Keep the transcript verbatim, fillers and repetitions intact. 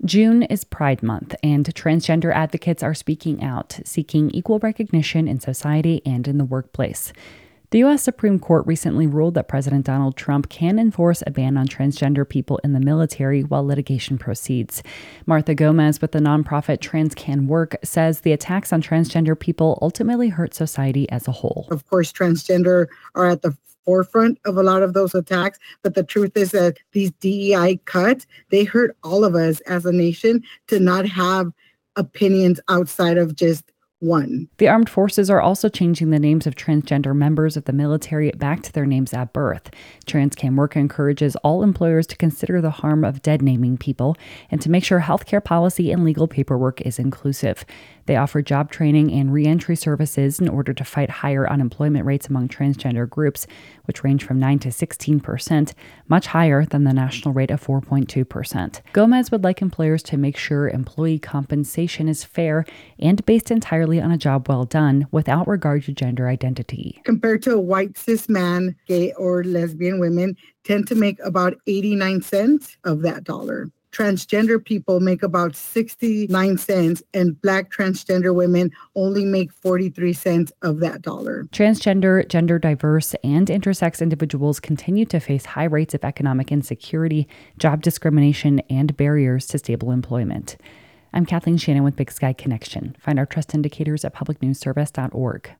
June is Pride Month, and transgender advocates are speaking out, seeking equal recognition in society and in the workplace. The U S Supreme Court recently ruled that President Donald Trump can enforce a ban on transgender people in the military while litigation proceeds. Martha Gomez with the nonprofit Trans Can Work says the attacks on transgender people ultimately hurt society as a whole. Of course, transgender are at the forefront of a lot of those attacks, but the truth is that these D E I cuts, they hurt all of us as a nation to not have opinions outside of just one. The armed forces are also changing the names of transgender members of the military back to their names at birth. Trans Can Work encourages all employers to consider the harm of dead naming people and to make sure healthcare policy and legal paperwork is inclusive. They offer job training and reentry services in order to fight higher unemployment rates among transgender groups, which range from nine to sixteen percent, much higher than the national rate of four point two percent. Gomez would like employers to make sure employee compensation is fair and based entirely on a job well done without regard to gender identity. Compared to a white cis man, gay or lesbian women tend to make about eighty-nine cents of that dollar. Transgender people make about sixty-nine cents, and Black transgender women only make forty-three cents of that dollar. Transgender, gender diverse, and intersex individuals continue to face high rates of economic insecurity, job discrimination, and barriers to stable employment. I'm Kathleen Shannon with Big Sky Connection. Find our trust indicators at public news service dot org.